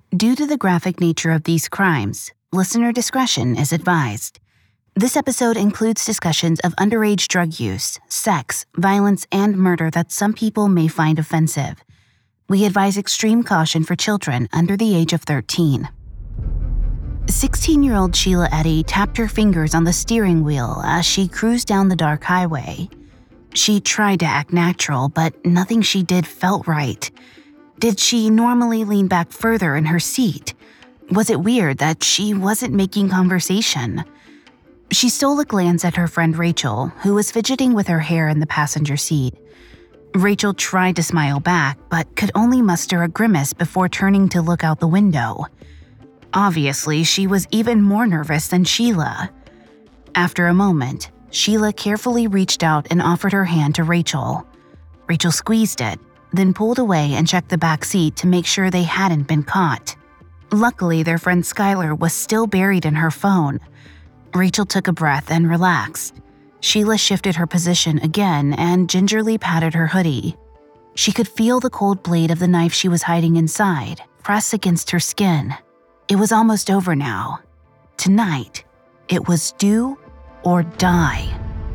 Due to the graphic nature of these crimes, listener discretion is advised. This episode includes discussions of underage drug use, sex, violence, and murder that some people may find offensive. We advise extreme caution for children under the age of 13. 16-year-old Sheila Eddy tapped her fingers on the steering wheel as she cruised down the dark highway. She tried to act natural, but nothing she did felt right. Did she normally lean back further in her seat? Was it weird that she wasn't making conversation? She stole a glance at her friend Rachel, who was fidgeting with her hair in the passenger seat. Rachel tried to smile back, but could only muster a grimace before turning to look out the window. Obviously, she was even more nervous than Sheila. After a moment, Sheila carefully reached out and offered her hand to Rachel. Rachel squeezed it, then pulled away and checked the back seat to make sure they hadn't been caught. Luckily, their friend Skylar was still buried in her phone. Rachel took a breath and relaxed. Sheila shifted her position again and gingerly patted her hoodie. She could feel the cold blade of the knife she was hiding inside press against her skin. It was almost over now. Tonight, it was do or die.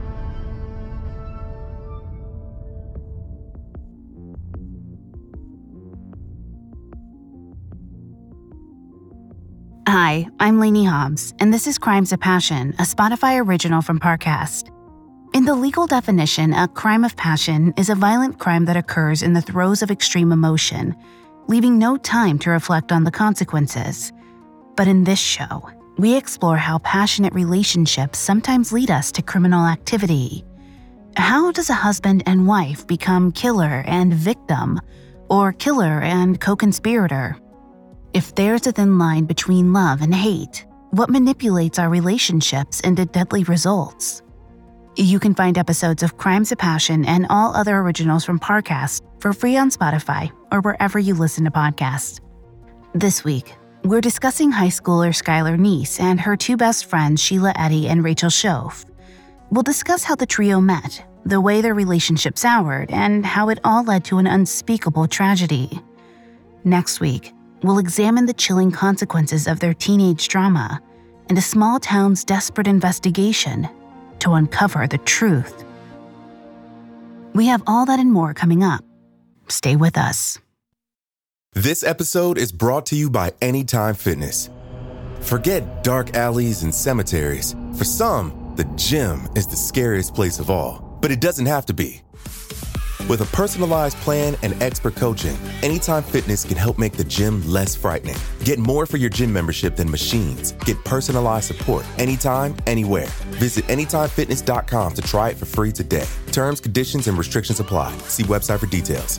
Hi, I'm Lainey Hobbs, and this is Crimes of Passion, a Spotify original from Parcast. In the legal definition, a crime of passion is a violent crime that occurs in the throes of extreme emotion, leaving no time to reflect on the consequences. But in this show, we explore how passionate relationships sometimes lead us to criminal activity. How does a husband and wife become killer and victim, or killer and co-conspirator? If there's a thin line between love and hate, what manipulates our relationships into deadly results? You can find episodes of Crimes of Passion and all other originals from Parcast for free on Spotify or wherever you listen to podcasts. This week, we're discussing high schooler Skylar Neese and her two best friends Sheila Eddy and Rachel Shoaf. We'll discuss how the trio met, the way their relationship soured, and how it all led to an unspeakable tragedy. Next week, we'll examine the chilling consequences of their teenage drama and a small town's desperate investigation to uncover the truth. We have all that and more coming up. Stay with us. This episode is brought to you by Anytime Fitness. Forget dark alleys and cemeteries. For some, the gym is the scariest place of all, but it doesn't have to be. With a personalized plan and expert coaching, Anytime Fitness can help make the gym less frightening. Get more for your gym membership than machines. Get personalized support anytime, anywhere. Visit AnytimeFitness.com to try it for free today. Terms, conditions, and restrictions apply. See website for details.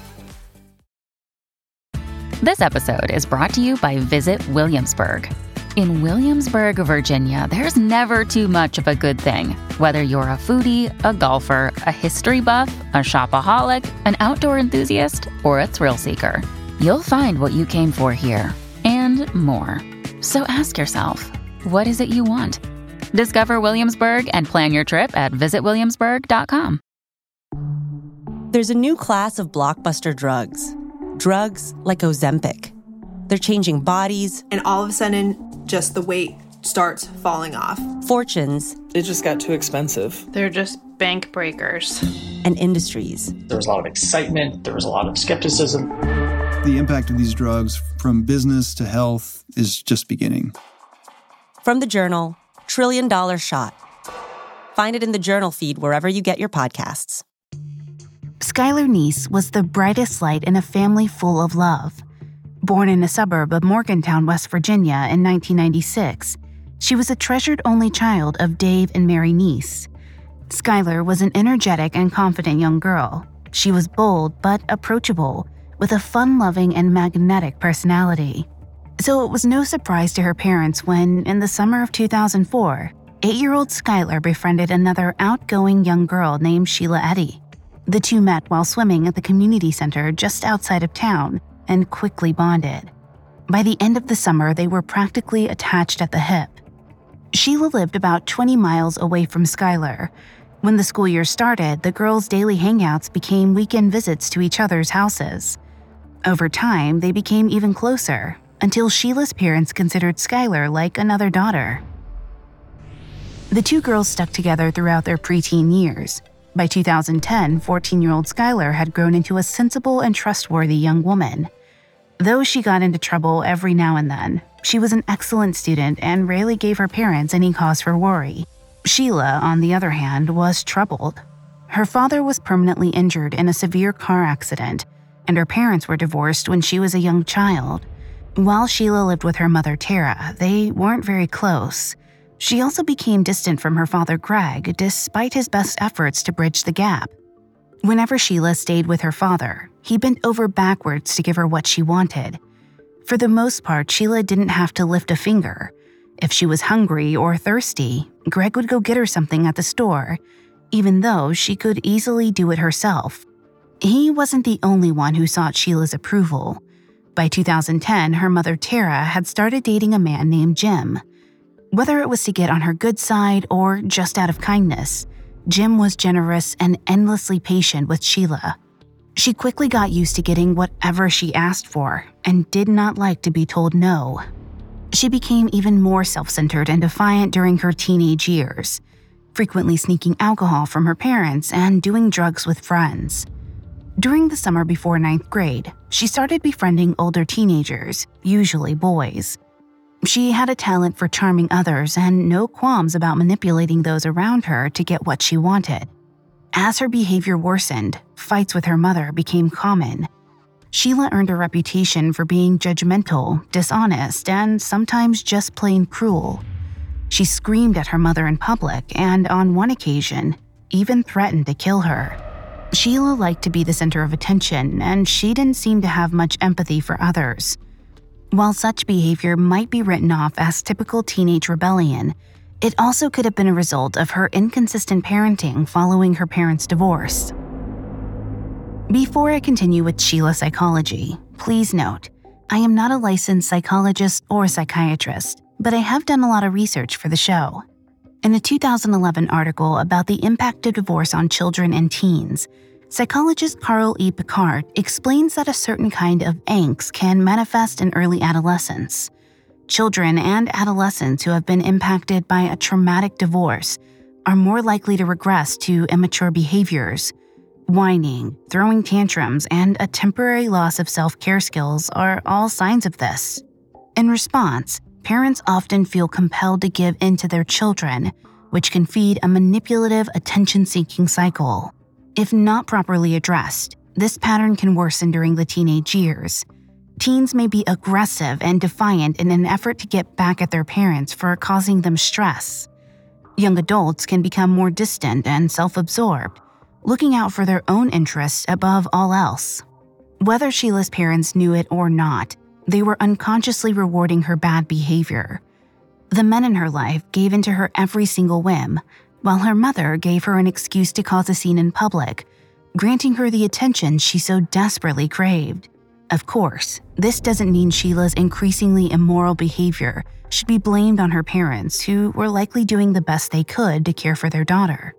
This episode is brought to you by Visit Williamsburg. In Williamsburg, Virginia, there's never too much of a good thing. Whether you're a foodie, a golfer, a history buff, a shopaholic, an outdoor enthusiast, or a thrill seeker, you'll find what you came for here and more. So ask yourself, what is it you want? Discover Williamsburg and plan your trip at visitwilliamsburg.com. There's a new class of blockbuster drugs. Drugs like Ozempic. They're changing bodies. And all of a sudden, just the weight starts falling off. Fortunes. It just got too expensive. They're just bank breakers. And industries. There was a lot of excitement. There was a lot of skepticism. The impact of these drugs from business to health is just beginning. From the Journal, $1 Trillion Shot. Find it in the Journal feed wherever you get your podcasts. Skylar Neese was the brightest light in a family full of love. Born in a suburb of Morgantown, West Virginia in 1996, she was a treasured only child of Dave and Mary Neese. Skylar was an energetic and confident young girl. She was bold but approachable, with a fun-loving and magnetic personality. So it was no surprise to her parents when, in the summer of 2004, 8-year-old Skylar befriended another outgoing young girl named Sheila Eddy. The two met while swimming at the community center just outside of town and quickly bonded. By the end of the summer, they were practically attached at the hip. Sheila lived about 20 miles away from Skylar. When the school year started, the girls' daily hangouts became weekend visits to each other's houses. Over time, they became even closer, until Sheila's parents considered Skylar like another daughter. The two girls stuck together throughout their preteen years. By 2010, 14-year-old Skylar had grown into a sensible and trustworthy young woman. Though she got into trouble every now and then, she was an excellent student and rarely gave her parents any cause for worry. Sheila, on the other hand, was troubled. Her father was permanently injured in a severe car accident, and her parents were divorced when she was a young child. While Sheila lived with her mother, Tara, they weren't very close. She also became distant from her father, Greg, despite his best efforts to bridge the gap. Whenever Sheila stayed with her father, he bent over backwards to give her what she wanted. For the most part, Sheila didn't have to lift a finger. If she was hungry or thirsty, Greg would go get her something at the store, even though she could easily do it herself. He wasn't the only one who sought Sheila's approval. By 2010, her mother, Tara, had started dating a man named Jim. Whether it was to get on her good side or just out of kindness, Jim was generous and endlessly patient with Sheila. She quickly got used to getting whatever she asked for and did not like to be told no. She became even more self-centered and defiant during her teenage years, frequently sneaking alcohol from her parents and doing drugs with friends. During the summer before 9th grade, she started befriending older teenagers, usually boys. She had a talent for charming others and no qualms about manipulating those around her to get what she wanted. As her behavior worsened, fights with her mother became common. Sheila earned a reputation for being judgmental, dishonest, and sometimes just plain cruel. She screamed at her mother in public and, on one occasion, even threatened to kill her. Sheila liked to be the center of attention, and she didn't seem to have much empathy for others. While such behavior might be written off as typical teenage rebellion, it also could have been a result of her inconsistent parenting following her parents' divorce. Before I continue with Sheila psychology, please note, I am not a licensed psychologist or psychiatrist, but I have done a lot of research for the show. In a 2011 article about the impact of divorce on children and teens, psychologist Carl E. Picard explains that a certain kind of angst can manifest in early adolescence. Children and adolescents who have been impacted by a traumatic divorce are more likely to regress to immature behaviors. Whining, throwing tantrums, and a temporary loss of self-care skills are all signs of this. In response, parents often feel compelled to give in to their children, which can feed a manipulative, attention-seeking cycle. If not properly addressed, this pattern can worsen during the teenage years. Teens may be aggressive and defiant in an effort to get back at their parents for causing them stress. Young adults can become more distant and self-absorbed, looking out for their own interests above all else. Whether Sheila's parents knew it or not, they were unconsciously rewarding her bad behavior. The men in her life gave in to her every single whim, while her mother gave her an excuse to cause a scene in public, granting her the attention she so desperately craved. Of course, this doesn't mean Sheila's increasingly immoral behavior should be blamed on her parents, who were likely doing the best they could to care for their daughter.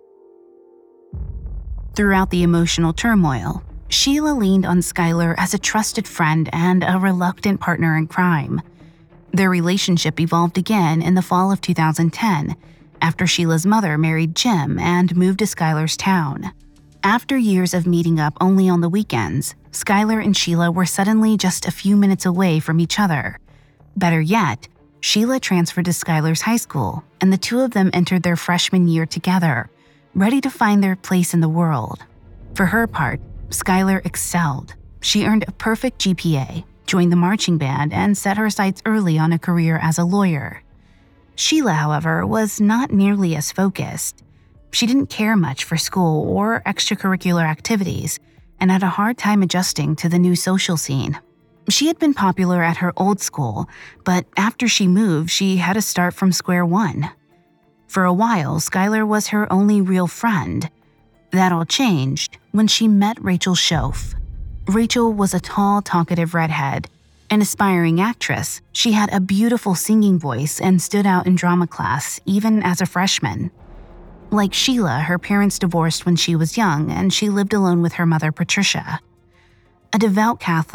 Throughout the emotional turmoil, Sheila leaned on Skylar as a trusted friend and a reluctant partner in crime. Their relationship evolved again in the fall of 2010, after Sheila's mother married Jim and moved to Skylar's town. After years of meeting up only on the weekends, Skylar and Sheila were suddenly just a few minutes away from each other. Better yet, Sheila transferred to Skylar's high school, and the two of them entered their freshman year together, ready to find their place in the world. For her part, Skylar excelled. She earned a perfect GPA, joined the marching band, and set her sights early on a career as a lawyer. Sheila, however, was not nearly as focused. She didn't care much for school or extracurricular activities and had a hard time adjusting to the new social scene. She had been popular at her old school, but after she moved, she had to start from square one. For a while, Skylar was her only real friend. That all changed when she met Rachel Schoaf. Rachel was a tall, talkative redhead. An aspiring actress, she had a beautiful singing voice and stood out in drama class, even as a freshman. Like Sheila, her parents divorced when she was young, and she lived alone with her mother, Patricia. A devout Catholic,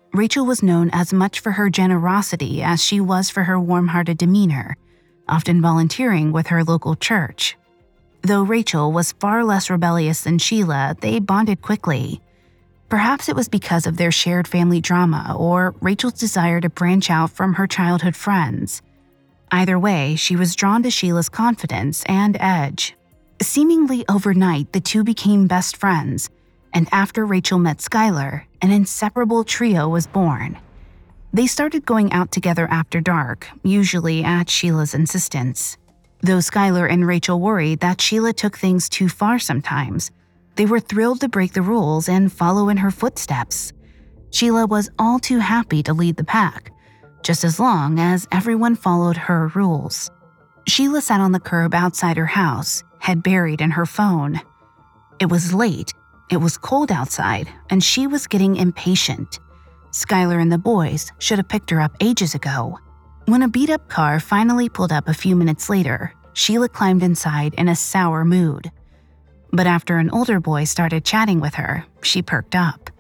Rachel was known as much for her generosity as she was for her warm-hearted demeanor, often volunteering with her local church. Though Rachel was far less rebellious than Sheila, they bonded quickly. Perhaps it was because of their shared family drama or Rachel's desire to branch out from her childhood friends. Either way, she was drawn to Sheila's confidence and edge. Seemingly overnight, the two became best friends, and after Rachel met Skylar, an inseparable trio was born. They started going out together after dark, usually at Sheila's insistence. Though Skylar and Rachel worried that Sheila took things too far sometimes, they were thrilled to break the rules and follow in her footsteps. Sheila was all too happy to lead the pack, just as long as everyone followed her rules. Sheila sat on the curb outside her house, head buried in her phone. It was late, it was cold outside, and she was getting impatient. Skylar and the boys should have picked her up ages ago. When a beat-up car finally pulled up a few minutes later, Sheila climbed inside in a sour mood. But after an older boy started chatting with her, she perked up.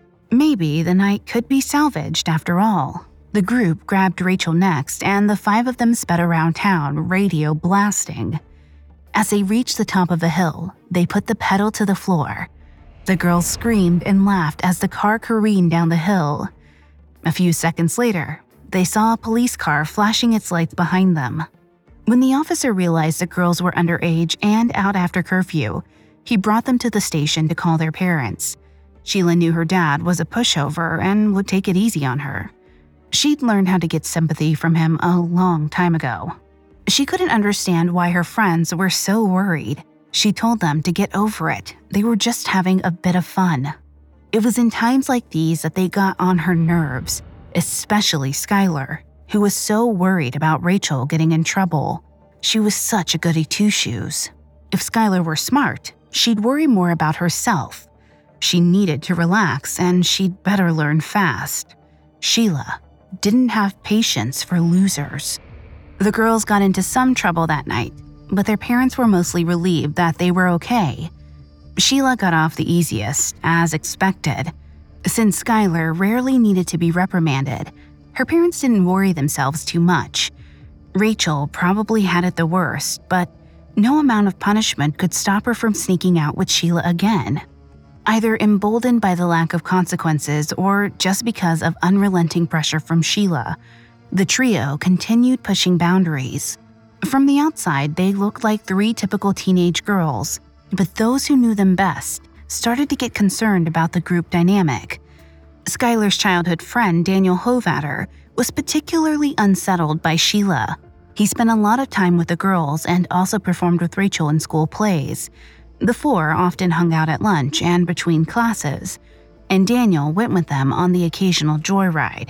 Maybe the night could be salvaged after all. The group grabbed Rachel next, and the five of them sped around town, radio blasting. As they reached the top of the hill, they put the pedal to the floor. The girls screamed and laughed as the car careened down the hill. A few seconds later, they saw a police car flashing its lights behind them. When the officer realized the girls were underage and out after curfew, he brought them to the station to call their parents. Sheila knew her dad was a pushover and would take it easy on her. She'd learned how to get sympathy from him a long time ago. She couldn't understand why her friends were so worried. She told them to get over it. They were just having a bit of fun. It was in times like these that they got on her nerves, especially Skylar, who was so worried about Rachel getting in trouble. She was such a goody two-shoes. If Skylar were smart, she'd worry more about herself. She needed to relax, and she'd better learn fast. Sheila didn't have patience for losers. The girls got into some trouble that night, but their parents were mostly relieved that they were okay. Sheila got off the easiest, as expected. Since Skylar rarely needed to be reprimanded, her parents didn't worry themselves too much. Rachel probably had it the worst, but no amount of punishment could stop her from sneaking out with Sheila again. Either emboldened by the lack of consequences or just because of unrelenting pressure from Sheila, the trio continued pushing boundaries. From the outside, they looked like three typical teenage girls, but those who knew them best started to get concerned about the group dynamic. Skylar's childhood friend, Daniel Hovatter, was particularly unsettled by Sheila. He spent a lot of time with the girls and also performed with Rachel in school plays. The four often hung out at lunch and between classes, and Daniel went with them on the occasional joyride.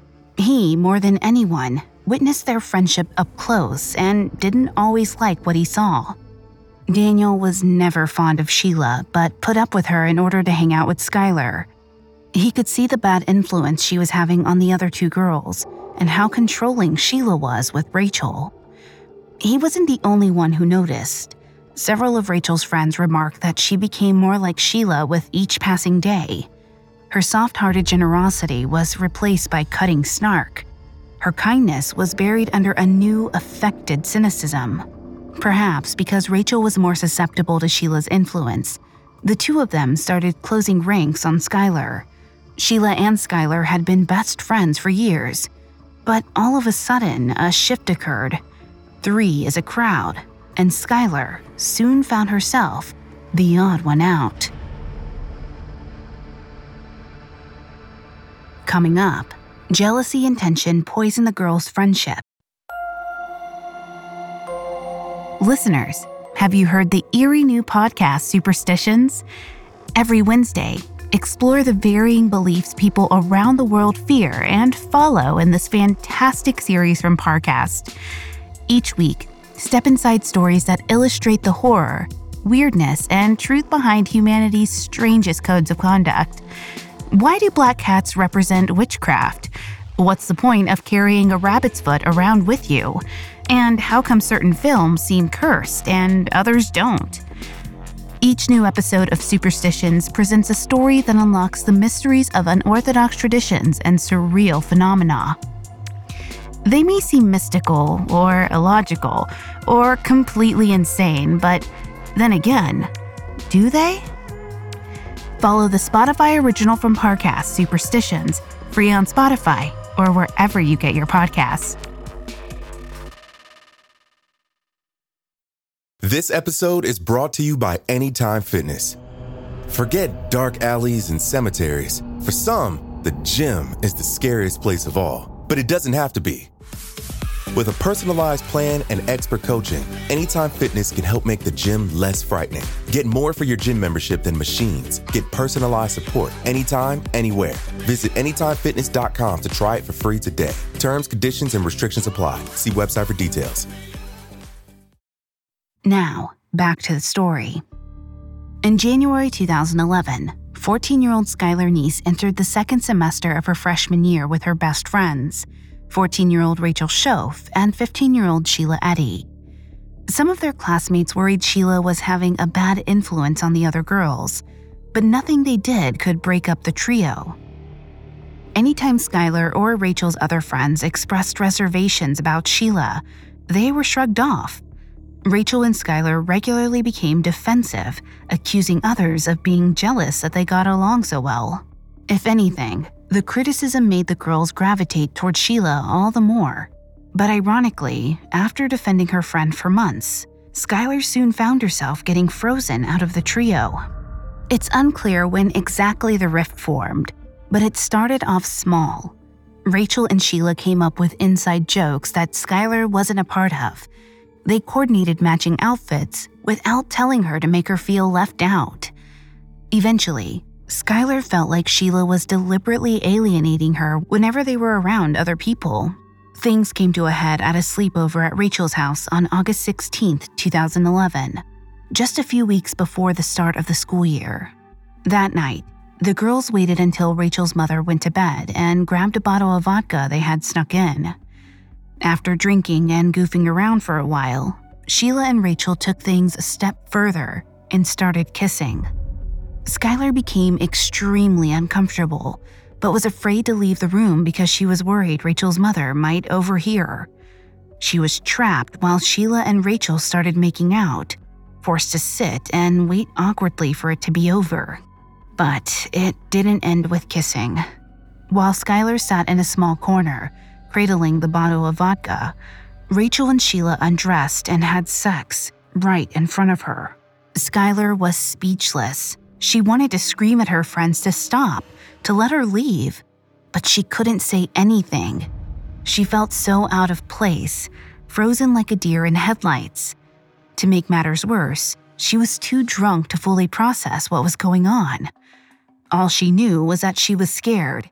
He, more than anyone, witnessed their friendship up close and didn't always like what he saw. Daniel was never fond of Sheila, but put up with her in order to hang out with Skylar. He could see the bad influence she was having on the other two girls and how controlling Sheila was with Rachel. He wasn't the only one who noticed. Several of Rachel's friends remarked that she became more like Sheila with each passing day. Her soft-hearted generosity was replaced by cutting snark. Her kindness was buried under a new, affected cynicism. Perhaps because Rachel was more susceptible to Sheila's influence, the two of them started closing ranks on Skylar. Sheila and Skylar had been best friends for years, but all of a sudden, a shift occurred. 3 is a crowd, and Skylar soon found herself the odd one out. Coming up, jealousy and tension poison the girls' friendship. Listeners, have you heard the eerie new podcast, Superstitions? Every Wednesday, explore the varying beliefs people around the world fear and follow in this fantastic series from Parcast. Each week, step inside stories that illustrate the horror, weirdness, and truth behind humanity's strangest codes of conduct. Why do black cats represent witchcraft? What's the point of carrying a rabbit's foot around with you? And how come certain films seem cursed and others don't? Each new episode of Superstitions presents a story that unlocks the mysteries of unorthodox traditions and surreal phenomena. They may seem mystical or illogical or completely insane, but then again, do they? Follow the Spotify original from Parcast, Superstitions, free on Spotify or wherever you get your podcasts. This episode is brought to you by Anytime Fitness. Forget dark alleys and cemeteries. For some, the gym is the scariest place of all, but it doesn't have to be. With a personalized plan and expert coaching, Anytime Fitness can help make the gym less frightening. Get more for your gym membership than machines. Get personalized support anytime, anywhere. Visit AnytimeFitness.com to try it for free today. Terms, conditions, and restrictions apply. See website for details. Now, back to the story. In January 2011, 14-year-old Skylar Neese entered the second semester of her freshman year with her best friends, 14-year-old Rachel Schoaf and 15-year-old Sheila Eddy. Some of their classmates worried Sheila was having a bad influence on the other girls, but nothing they did could break up the trio. Anytime Skylar or Rachel's other friends expressed reservations about Sheila, they were shrugged off. Rachel and Skylar regularly became defensive, accusing others of being jealous that they got along so well. If anything, the criticism made the girls gravitate toward Sheila all the more. But ironically, after defending her friend for months, Skylar soon found herself getting frozen out of the trio. It's unclear when exactly the rift formed, but it started off small. Rachel and Sheila came up with inside jokes that Skylar wasn't a part of. They coordinated matching outfits without telling her to make her feel left out. Eventually, Skylar felt like Sheila was deliberately alienating her whenever they were around other people. Things came to a head at a sleepover at Rachel's house on August 16, 2011, just a few weeks before the start of the school year. That night, the girls waited until Rachel's mother went to bed and grabbed a bottle of vodka they had snuck in. After drinking and goofing around for a while, Sheila and Rachel took things a step further and started kissing. Skylar became extremely uncomfortable, but was afraid to leave the room because she was worried Rachel's mother might overhear. She was trapped while Sheila and Rachel started making out, forced to sit and wait awkwardly for it to be over. But it didn't end with kissing. While Skylar sat in a small corner, cradling the bottle of vodka, Rachel and Sheila undressed and had sex right in front of her. Skylar was speechless. She wanted to scream at her friends to stop, to let her leave, but she couldn't say anything. She felt so out of place, frozen like a deer in headlights. To make matters worse, she was too drunk to fully process what was going on. All she knew was that she was scared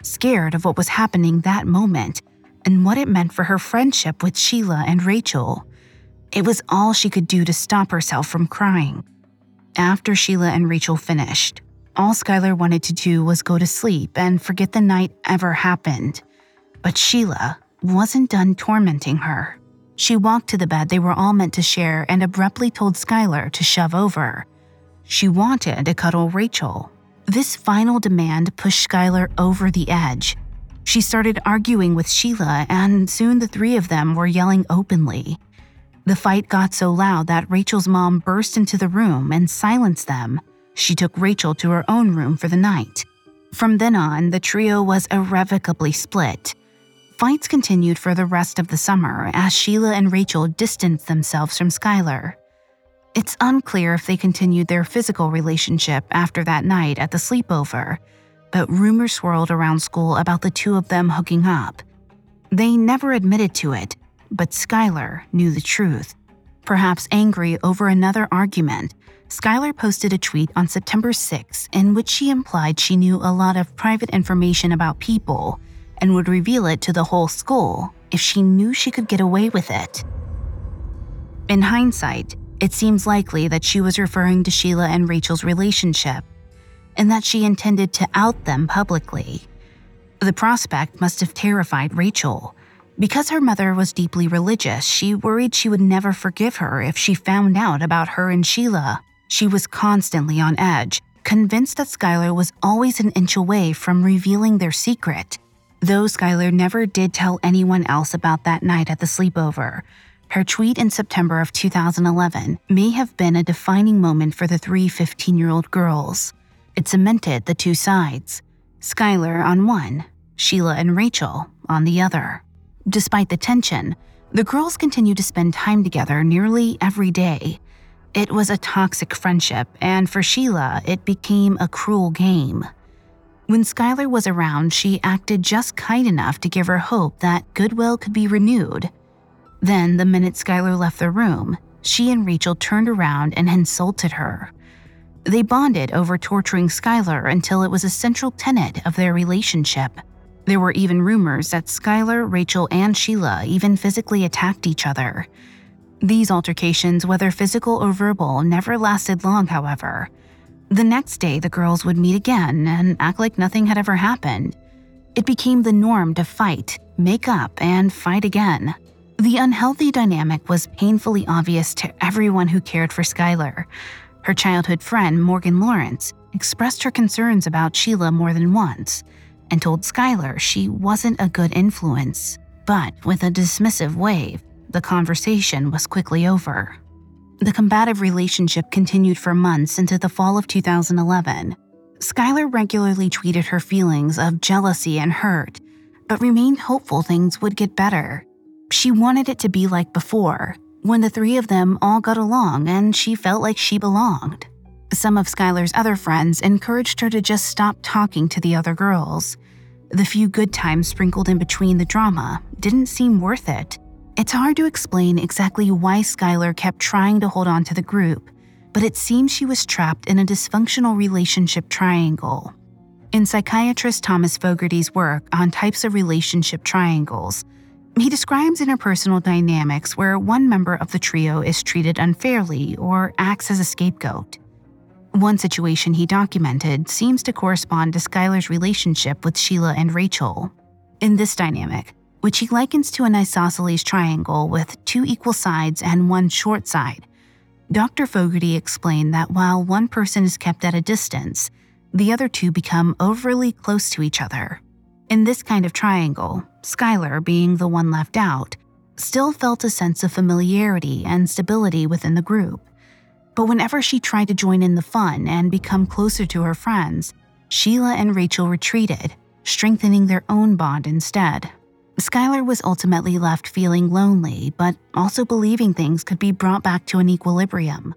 of what was happening that moment and what it meant for her friendship with Sheila and Rachel. It was all she could do to stop herself from crying. After Sheila and Rachel finished, all Skylar wanted to do was go to sleep and forget the night ever happened. But Sheila wasn't done tormenting her. She walked to the bed they were all meant to share and abruptly told Skylar to shove over. She wanted to cuddle Rachel. This final demand pushed Skylar over the edge. She started arguing with Sheila, and soon the three of them were yelling openly. The fight got so loud that Rachel's mom burst into the room and silenced them. She took Rachel to her own room for the night. From then on, the trio was irrevocably split. Fights continued for the rest of the summer as Sheila and Rachel distanced themselves from Skylar. It's unclear if they continued their physical relationship after that night at the sleepover, but rumors swirled around school about the two of them hooking up. They never admitted to it, but Skylar knew the truth. Perhaps angry over another argument, Skylar posted a tweet on September 6 in which she implied she knew a lot of private information about people and would reveal it to the whole school if she knew she could get away with it. In hindsight, it seems likely that she was referring to Sheila and Rachel's relationship, and that she intended to out them publicly. The prospect must have terrified Rachel. Because her mother was deeply religious, she worried she would never forgive her if she found out about her and Sheila. She was constantly on edge, convinced that Skylar was always an inch away from revealing their secret. Though Skylar never did tell anyone else about that night at the sleepover, her tweet in September of 2011 may have been a defining moment for the three 15-year-old girls. It cemented the two sides, Skylar on one, Sheila and Rachel on the other. Despite the tension, the girls continued to spend time together nearly every day. It was a toxic friendship, and for Sheila, it became a cruel game. When Skylar was around, she acted just kind enough to give her hope that goodwill could be renewed. Then, the minute Skylar left the room, she and Rachel turned around and insulted her. They bonded over torturing Skylar until it was a central tenet of their relationship. There were even rumors that Skylar, Rachel, and Sheila even physically attacked each other. These altercations, whether physical or verbal, never lasted long, however. The next day, the girls would meet again and act like nothing had ever happened. It became the norm to fight, make up, and fight again. The unhealthy dynamic was painfully obvious to everyone who cared for Skylar. Her childhood friend, Morgan Lawrence, expressed her concerns about Sheila more than once and told Skylar she wasn't a good influence. But with a dismissive wave, the conversation was quickly over. The combative relationship continued for months into the fall of 2011. Skylar regularly tweeted her feelings of jealousy and hurt, but remained hopeful things would get better. She wanted it to be like before, when the three of them all got along and she felt like she belonged. Some of Skylar's other friends encouraged her to just stop talking to the other girls. The few good times sprinkled in between the drama didn't seem worth it. It's hard to explain exactly why Skylar kept trying to hold on to the group, but it seems she was trapped in a dysfunctional relationship triangle. In psychiatrist Thomas Fogarty's work on types of relationship triangles, he describes interpersonal dynamics where one member of the trio is treated unfairly or acts as a scapegoat. One situation he documented seems to correspond to Skylar's relationship with Sheila and Rachel. In this dynamic, which he likens to an isosceles triangle with two equal sides and one short side, Dr. Fogarty explained that while one person is kept at a distance, the other two become overly close to each other. In this kind of triangle, Skylar, being the one left out, still felt a sense of familiarity and stability within the group. But whenever she tried to join in the fun and become closer to her friends, Sheila and Rachel retreated, strengthening their own bond instead. Skylar was ultimately left feeling lonely, but also believing things could be brought back to an equilibrium.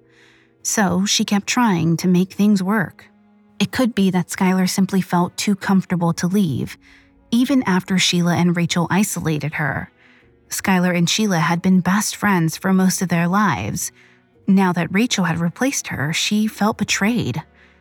So she kept trying to make things work. It could be that Skylar simply felt too comfortable to leave, even after Sheila and Rachel isolated her. Skylar and Sheila had been best friends for most of their lives. Now that Rachel had replaced her, she felt betrayed.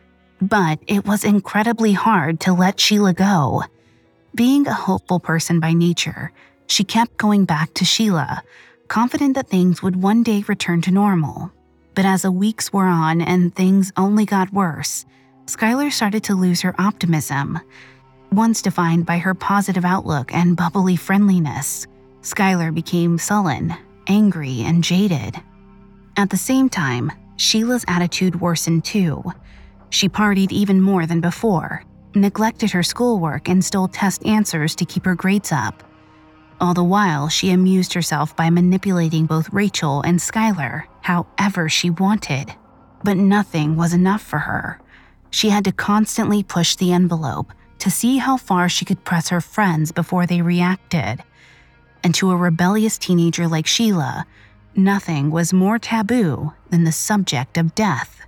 But it was incredibly hard to let Sheila go. Being a hopeful person by nature, she kept going back to Sheila, confident that things would one day return to normal. But as the weeks wore on and things only got worse, Skylar started to lose her optimism. Once defined by her positive outlook and bubbly friendliness, Skylar became sullen, angry, and jaded. At the same time, Sheila's attitude worsened too. She partied even more than before, neglected her schoolwork, and stole test answers to keep her grades up. All the while, she amused herself by manipulating both Rachel and Skylar however she wanted. But nothing was enough for her. She had to constantly push the envelope to see how far she could press her friends before they reacted. And to a rebellious teenager like Sheila, nothing was more taboo than the subject of death.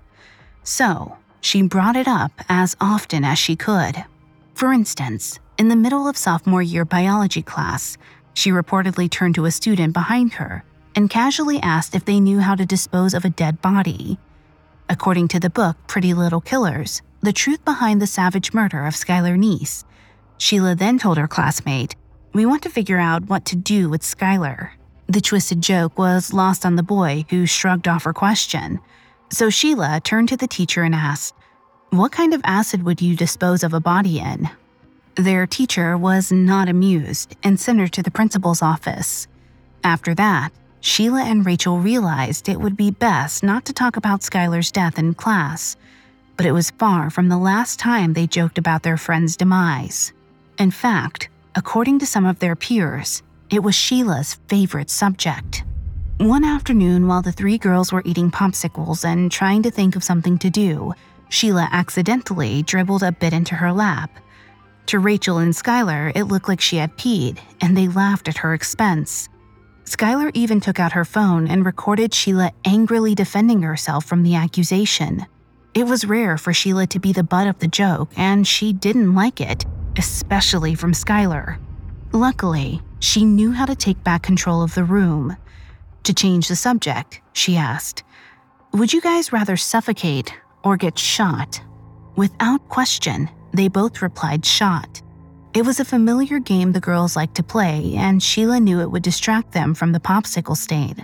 So, she brought it up as often as she could. For instance, in the middle of sophomore year biology class, she reportedly turned to a student behind her and casually asked if they knew how to dispose of a dead body. According to the book Pretty Little Killers, the truth behind the savage murder of Skylar Neese, Sheila then told her classmate, "We want to figure out what to do with Skylar." The twisted joke was lost on the boy, who shrugged off her question. So Sheila turned to the teacher and asked, "What kind of acid would you dispose of a body in?" Their teacher was not amused and sent her to the principal's office. After that, Sheila and Rachel realized it would be best not to talk about Skylar's death in class, but it was far from the last time they joked about their friend's demise. In fact, according to some of their peers, it was Sheila's favorite subject. One afternoon, while the three girls were eating popsicles and trying to think of something to do, Sheila accidentally dribbled a bit into her lap. To Rachel and Skylar, it looked like she had peed, and they laughed at her expense. Skylar even took out her phone and recorded Sheila angrily defending herself from the accusation. It was rare for Sheila to be the butt of the joke, and she didn't like it, especially from Skylar. Luckily, she knew how to take back control of the room. To change the subject, she asked, "Would you guys rather suffocate or get shot?" Without question, they both replied shot. It was a familiar game the girls liked to play, and Sheila knew it would distract them from the popsicle stain.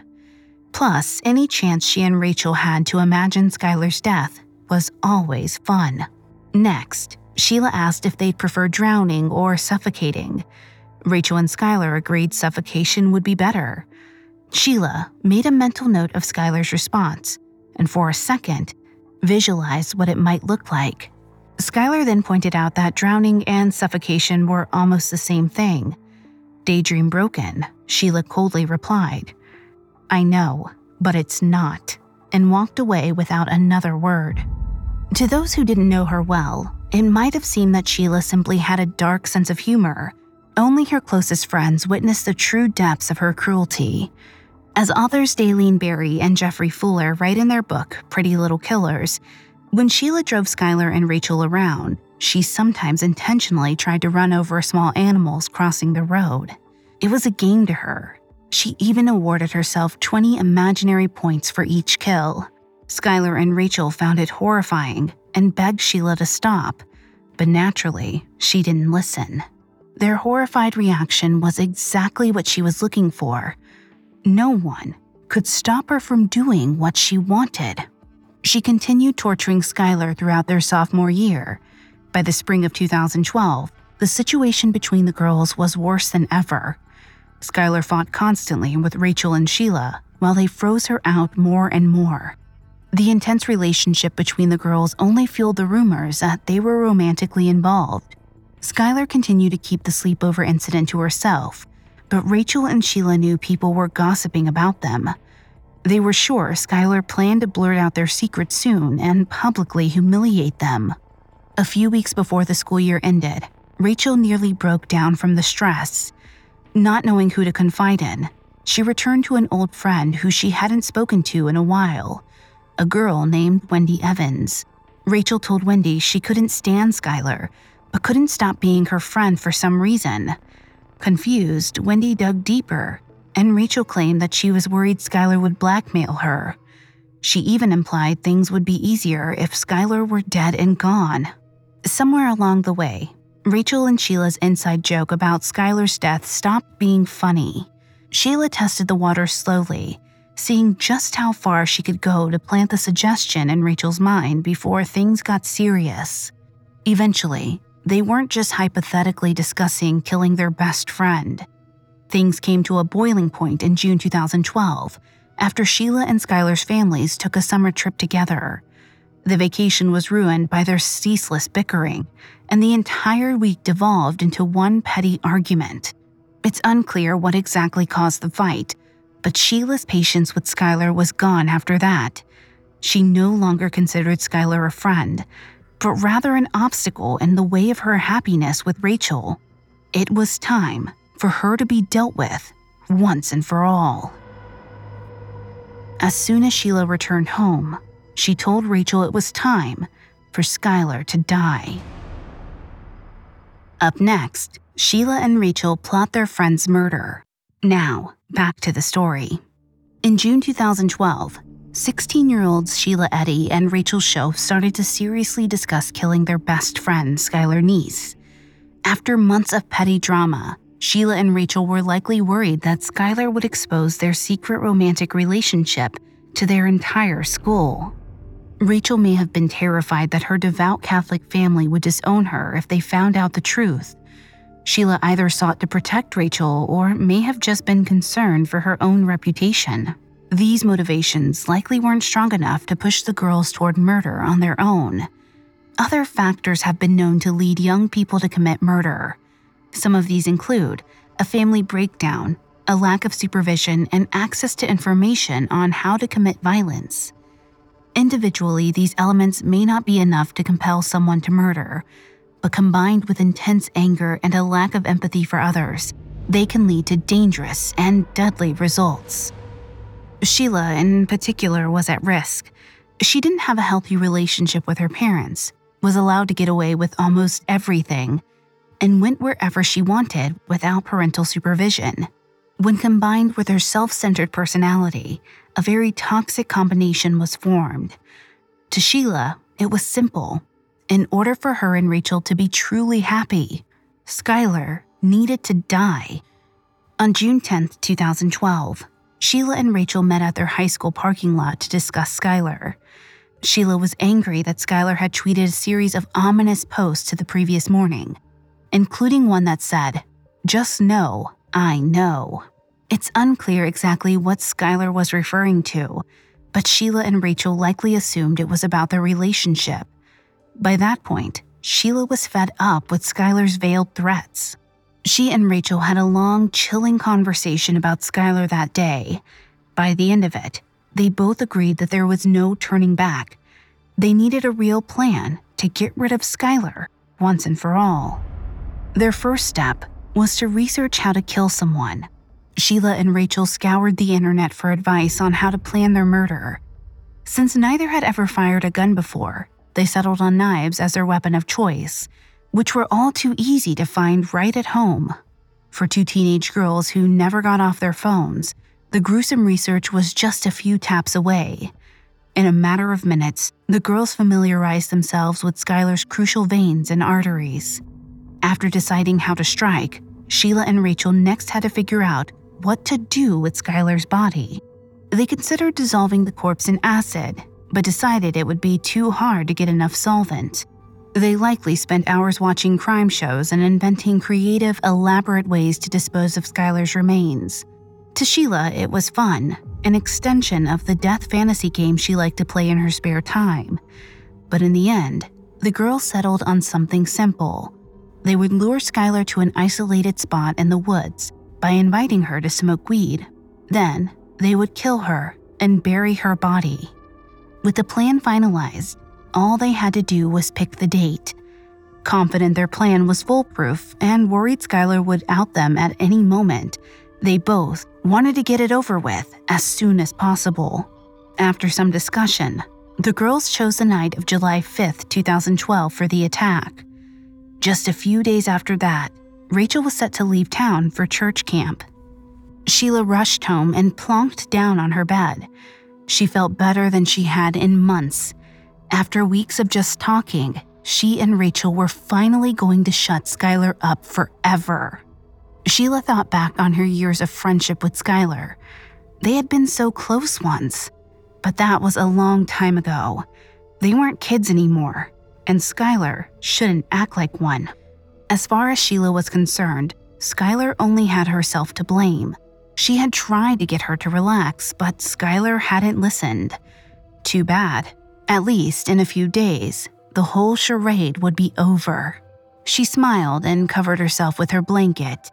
Plus, any chance she and Rachel had to imagine Skylar's death was always fun. Next, Sheila asked if they'd prefer drowning or suffocating. Rachel and Skylar agreed suffocation would be better. Sheila made a mental note of Skylar's response, and for a second, visualized what it might look like. Skylar then pointed out that drowning and suffocation were almost the same thing. "Daydream broken," Sheila coldly replied. "I know, but it's not," and walked away without another word. To those who didn't know her well, it might have seemed that Sheila simply had a dark sense of humor. Only her closest friends witnessed the true depths of her cruelty. As authors Daleen Berry and Jeffrey Fuller write in their book, Pretty Little Killers, when Sheila drove Skylar and Rachel around, she sometimes intentionally tried to run over small animals crossing the road. It was a game to her. She even awarded herself 20 imaginary points for each kill. Skylar and Rachel found it horrifying and begged Sheila to stop, but naturally, she didn't listen. Their horrified reaction was exactly what she was looking for. No one could stop her from doing what she wanted. She continued torturing Skylar throughout their sophomore year. By the spring of 2012, the situation between the girls was worse than ever. Skylar fought constantly with Rachel and Sheila while they froze her out more and more. The intense relationship between the girls only fueled the rumors that they were romantically involved. Skylar continued to keep the sleepover incident to herself, but Rachel and Sheila knew people were gossiping about them. They were sure Skylar planned to blurt out their secret soon and publicly humiliate them. A few weeks before the school year ended, Rachel nearly broke down from the stress. Not knowing who to confide in, she returned to an old friend who she hadn't spoken to in a while, a girl named Wendy Evans. Rachel told Wendy she couldn't stand Skylar, but couldn't stop being her friend for some reason. Confused, Wendy dug deeper, and Rachel claimed that she was worried Skylar would blackmail her. She even implied things would be easier if Skylar were dead and gone. Somewhere along the way, Rachel and Sheila's inside joke about Skylar's death stopped being funny. Sheila tested the water slowly, seeing just how far she could go to plant the suggestion in Rachel's mind before things got serious. Eventually, they weren't just hypothetically discussing killing their best friend. Things came to a boiling point in June 2012, after Sheila and Skylar's families took a summer trip together. The vacation was ruined by their ceaseless bickering, and the entire week devolved into one petty argument. It's unclear what exactly caused the fight, but Sheila's patience with Skylar was gone after that. She no longer considered Skylar a friend, but rather an obstacle in the way of her happiness with Rachel. It was time for her to be dealt with once and for all. As soon as Sheila returned home, she told Rachel it was time for Skylar to die. Up next, Sheila and Rachel plot their friend's murder. Now, back to the story. In June 2012, 16-year-olds Sheila Eddy and Rachel Shoaf started to seriously discuss killing their best friend, Skylar Neese. After months of petty drama, Sheila and Rachel were likely worried that Skylar would expose their secret romantic relationship to their entire school. Rachel may have been terrified that her devout Catholic family would disown her if they found out the truth. Sheila either sought to protect Rachel or may have just been concerned for her own reputation. These motivations likely weren't strong enough to push the girls toward murder on their own. Other factors have been known to lead young people to commit murder. Some of these include a family breakdown, a lack of supervision, and access to information on how to commit violence. Individually, these elements may not be enough to compel someone to murder, but combined with intense anger and a lack of empathy for others, they can lead to dangerous and deadly results. Sheila, in particular, was at risk. She didn't have a healthy relationship with her parents, was allowed to get away with almost everything, and went wherever she wanted without parental supervision. When combined with her self-centered personality, a very toxic combination was formed. To Sheila, it was simple. In order for her and Rachel to be truly happy, Skylar needed to die. On June 10, 2012, Sheila and Rachel met at their high school parking lot to discuss Skylar. Sheila was angry that Skylar had tweeted a series of ominous posts the previous morning, including one that said, "Just know, I know." It's unclear exactly what Skylar was referring to, but Sheila and Rachel likely assumed it was about their relationship. By that point, Sheila was fed up with Skylar's veiled threats. She and Rachel had a long, chilling conversation about Skylar that day. By the end of it, they both agreed that there was no turning back. They needed a real plan to get rid of Skylar once and for all. Their first step was to research how to kill someone. Sheila and Rachel scoured the internet for advice on how to plan their murder. Since neither had ever fired a gun before, they settled on knives as their weapon of choice, which were all too easy to find right at home. For two teenage girls who never got off their phones, the gruesome research was just a few taps away. In a matter of minutes, the girls familiarized themselves with Skylar's crucial veins and arteries. After deciding how to strike, Sheila and Rachel next had to figure out what to do with Skylar's body. They considered dissolving the corpse in acid, but decided it would be too hard to get enough solvent. They likely spent hours watching crime shows and inventing creative, elaborate ways to dispose of Skylar's remains. To Sheila, it was fun, an extension of the death fantasy game she liked to play in her spare time. But in the end, the girls settled on something simple. They would lure Skylar to an isolated spot in the woods by inviting her to smoke weed. Then, they would kill her and bury her body. With the plan finalized, all they had to do was pick the date. Confident their plan was foolproof and worried Skylar would out them at any moment, they both wanted to get it over with as soon as possible. After some discussion, the girls chose the night of July 5, 2012 for the attack. Just a few days after that, Rachel was set to leave town for church camp. Sheila rushed home and plonked down on her bed. She felt better than she had in months. After weeks of just talking, she and Rachel were finally going to shut Skylar up forever. Sheila thought back on her years of friendship with Skylar. They had been so close once, but that was a long time ago. They weren't kids anymore, and Skylar shouldn't act like one. As far as Sheila was concerned, Skylar only had herself to blame. She had tried to get her to relax, but Skylar hadn't listened. Too bad. At least in a few days, the whole charade would be over. She smiled and covered herself with her blanket.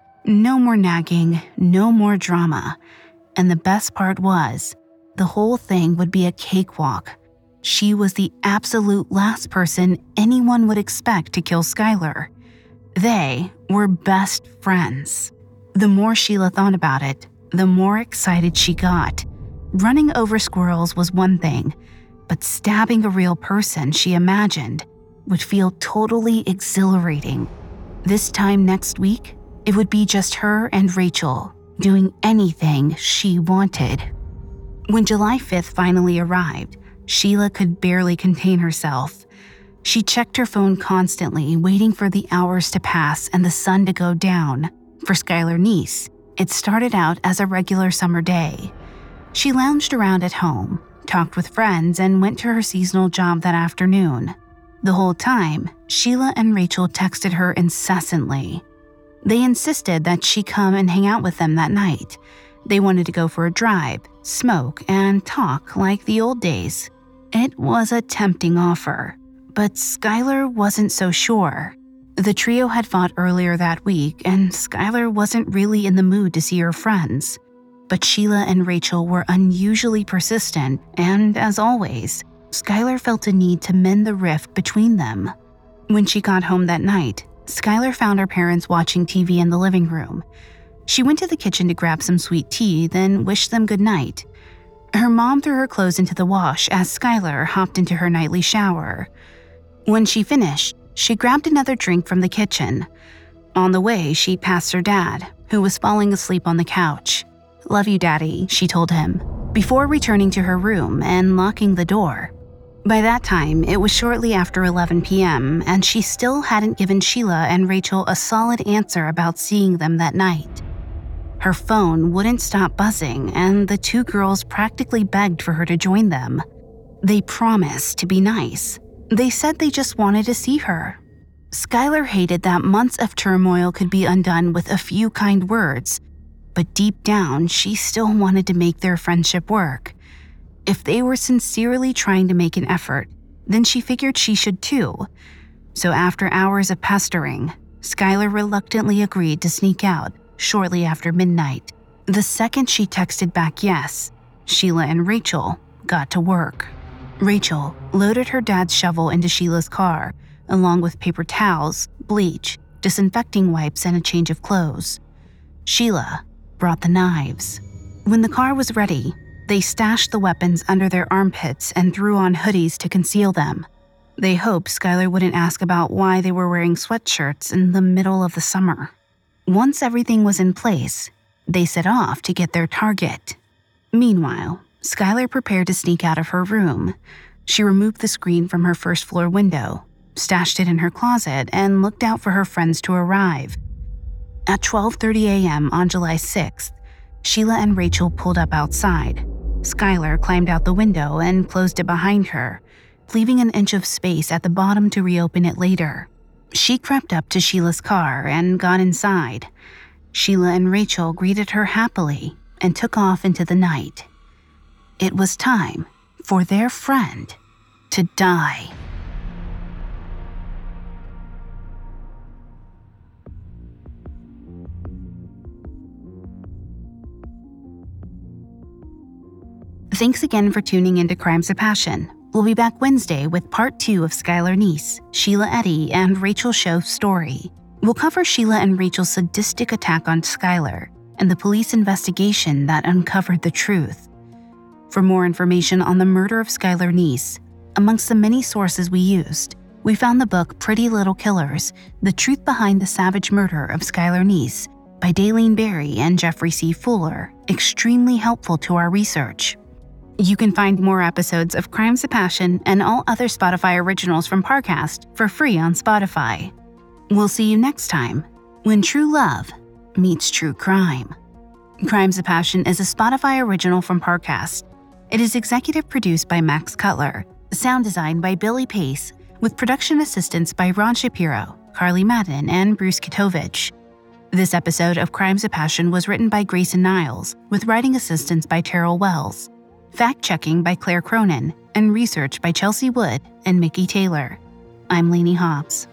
No more nagging, no more drama. And the best part was, the whole thing would be a cakewalk. She was the absolute last person anyone would expect to kill Skylar. They were best friends. The more Sheila thought about it, the more excited she got. Running over squirrels was one thing, but stabbing a real person she imagined would feel totally exhilarating. This time next week, it would be just her and Rachel doing anything she wanted. When July 5th finally arrived, Sheila could barely contain herself. She checked her phone constantly, waiting for the hours to pass and the sun to go down. For Skylar Neese, it started out as a regular summer day. She lounged around at home, talked with friends, and went to her seasonal job that afternoon. The whole time, Sheila and Rachel texted her incessantly. They insisted that she come and hang out with them that night. They wanted to go for a drive, smoke, and talk like the old days. It was a tempting offer, but Skylar wasn't so sure. The trio had fought earlier that week, and Skylar wasn't really in the mood to see her friends. But Sheila and Rachel were unusually persistent, and as always, Skylar felt a need to mend the rift between them. When she got home that night, Skylar found her parents watching TV in the living room. She went to the kitchen to grab some sweet tea, then wished them good night. Her mom threw her clothes into the wash as Skylar hopped into her nightly shower. When she finished, she grabbed another drink from the kitchen. On the way, she passed her dad, who was falling asleep on the couch. "Love you, Daddy," she told him, before returning to her room and locking the door. By that time, it was shortly after 11 p.m., and she still hadn't given Sheila and Rachel a solid answer about seeing them that night. Her phone wouldn't stop buzzing, and the two girls practically begged for her to join them. They promised to be nice. They said they just wanted to see her. Skylar hated that months of turmoil could be undone with a few kind words, but deep down, she still wanted to make their friendship work. If they were sincerely trying to make an effort, then she figured she should too. So after hours of pestering, Skylar reluctantly agreed to sneak out shortly after midnight. The second she texted back yes, Sheila and Rachel got to work. Rachel loaded her dad's shovel into Sheila's car, along with paper towels, bleach, disinfecting wipes, and a change of clothes. Sheila brought the knives. When the car was ready, they stashed the weapons under their armpits and threw on hoodies to conceal them. They hoped Skylar wouldn't ask about why they were wearing sweatshirts in the middle of the summer. Once everything was in place, they set off to get their target. Meanwhile, Skylar prepared to sneak out of her room. She removed the screen from her first-floor window, stashed it in her closet, and looked out for her friends to arrive. At 12:30 a.m. on July 6th, Sheila and Rachel pulled up outside. Skylar climbed out the window and closed it behind her, leaving an inch of space at the bottom to reopen it later. She crept up to Sheila's car and got inside. Sheila and Rachel greeted her happily and took off into the night. It was time for their friend to die. Thanks again for tuning into Crimes of Passion. We'll be back Wednesday with part 2 of Skylar Neese, Sheila Eddy, and Rachel Shoaf's story. We'll cover Sheila and Rachel's sadistic attack on Skylar and the police investigation that uncovered the truth. For more information on the murder of Skylar Neese, amongst the many sources we used, we found the book Pretty Little Killers, The Truth Behind the Savage Murder of Skylar Neese by Daleen Berry and Jeffrey C. Fuller, extremely helpful to our research. You can find more episodes of Crimes of Passion and all other Spotify originals from Parcast for free on Spotify. We'll see you next time when true love meets true crime. Crimes of Passion is a Spotify original from Parcast. It is executive produced by Max Cutler, sound design by Billy Pace, with production assistance by Ron Shapiro, Carly Madden, and Bruce Kitovich. This episode of Crimes of Passion was written by Grayson Niles, with writing assistance by Terrell Wells, fact-checking by Claire Cronin, and research by Chelsea Wood and Mickey Taylor. I'm Lainey Hobbs.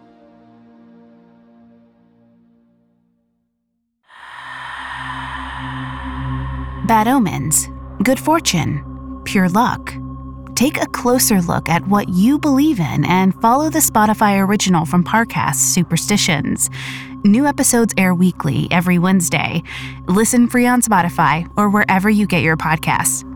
Bad omens, good fortune, pure luck. Take a closer look at what you believe in and follow the Spotify original from Parcast, Superstitions. New episodes air weekly every Wednesday. Listen free on Spotify or wherever you get your podcasts.